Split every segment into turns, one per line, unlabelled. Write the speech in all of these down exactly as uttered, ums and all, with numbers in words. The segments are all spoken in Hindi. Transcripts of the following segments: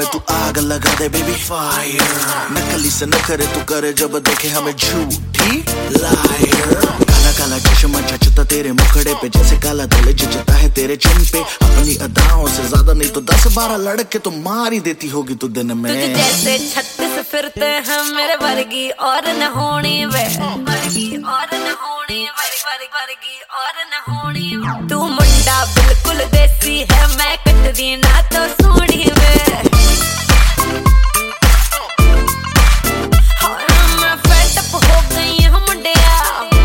में तू आग लगा दे बेबी फायर। नकली से न करे तू करे जब देखे हमें झूठी लायर। काला काला चश्मा जचता तेरे मुखड़े पे जैसे काला दिल जचता है तेरे चिन पे। अपनी अदाओं से ज्यादा नहीं तो दस बारह लड़के तो मार ही देती होगी तू दिन में।
तुझे जैसे छत्तीस फिरते हैं मेरे वर्गी और न होनी वे, वर्गी और न होनी वर्गी वर्गी और न होनी। तू मुंडा बिल्कुल देसी है मैं कटदी ना तो सोनी वे। मैं फेड अप हो गई हूं मुंडिया,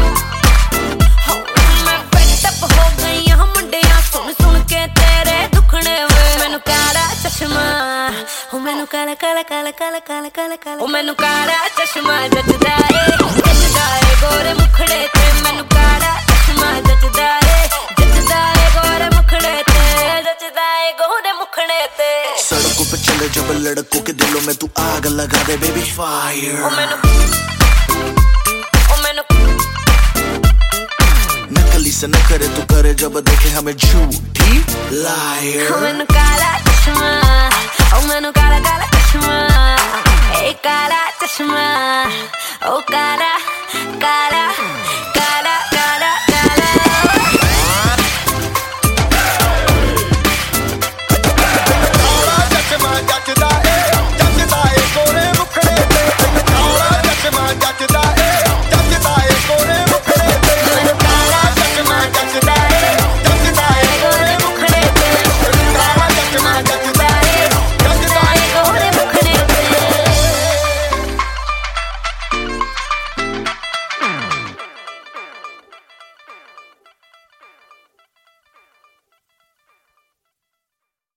मैं फेड अप हो गई हूं मुंडिया सुन सुन के तेरे दुखने वे। मैनू काला चश्मा ओ मैनू काला काला काला काला काला काला काला ओ मैनू काला चश्मा जचदा ए जचदा ए गोरे मुखड़े ते। मैनू काला चश्मा जचदा ए जचदा ए गोरे मुखड़े ते, जचदा ए गोरे मुखड़े ते।
सड़कों पे चले जब लड़कों के दिलों में तू आग लगा दे बेबी फायर।
ओ मैनू ओ मैनू
नकली से न करे तू करे जब देखे हमें झूठी लायर।
ओ मैनू काला चश्मा ओ मैनू काला काला चश्मा ए काला चश्मा ओ काला काला